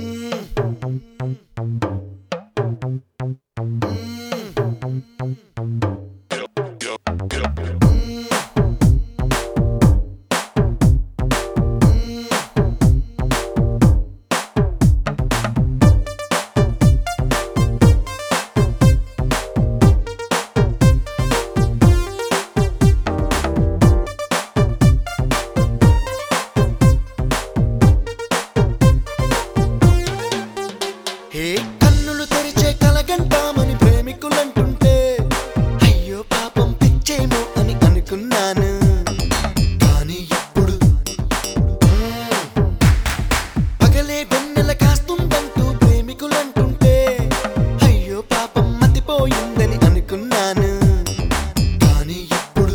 హే కన్నులు తెరిచే కలగంటామని ప్రేమికులంటుంటే అయ్యో పాపం పిచ్చేమో అని అనుకున్నాను. కానీ ఇప్పుడు పగలే వెన్నెల కాస్తుందంటూ ప్రేమికులంటుంటే అయ్యో పాపం మతిపోయిందని అనుకున్నాను. కానీ ఇప్పుడు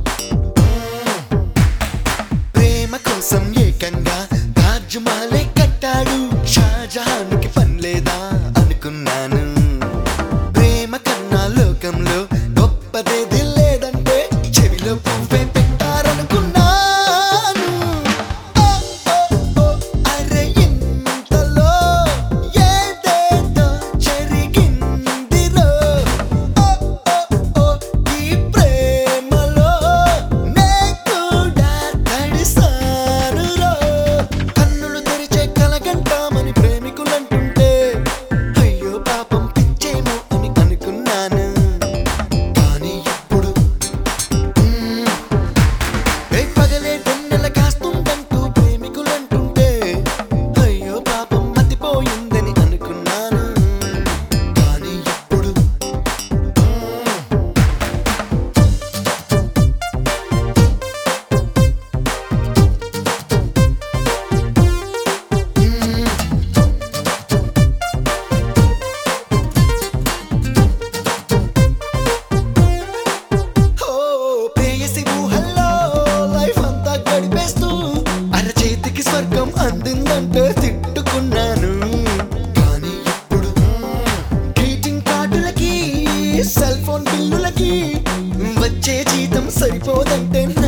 ప్రేమ కోసం ఏకంగా తాజ్ మహలే కట్టాడు షాజహాన్‌కి పనిలేదా అనుకున్నాను. ప్రేమ కన్నా లోకంలో గొప్పదేది లేదంటే చెవిలో పువ్వే పెట్టారనుకున్నాను. అరే ఇంతలో ఏదేదో జరిగిందిరో. ఈ ప్రేమలో నే కూడా తడిసానురో. కన్నులు తెరిచే కలగంటామని ప్రేమికులంటుంటే అయ్యో పాపం పిచ్చేమో అని అనుకున్నాను. కానీ ఇప్పుడు పగలే వెన్నెల కాస్తుందంటూ ప్రేమికులంటుంటే అయ్యో పాపం మతిపోయిందని అనుకున్నాను. కానీ ఇప్పుడు ప్రేయసి ఊహల్లో లైఫ్ అంతా గడిపేస్తూ అరచేతికి స్వర్గం అందిందంటే తిట్టుకున్నాను. కానీ ఇప్పుడు గ్రీటింగ్ కార్డులకి సెల్ ఫోన్ బిల్లులకి వచ్చే జీతం సరిపోదంటే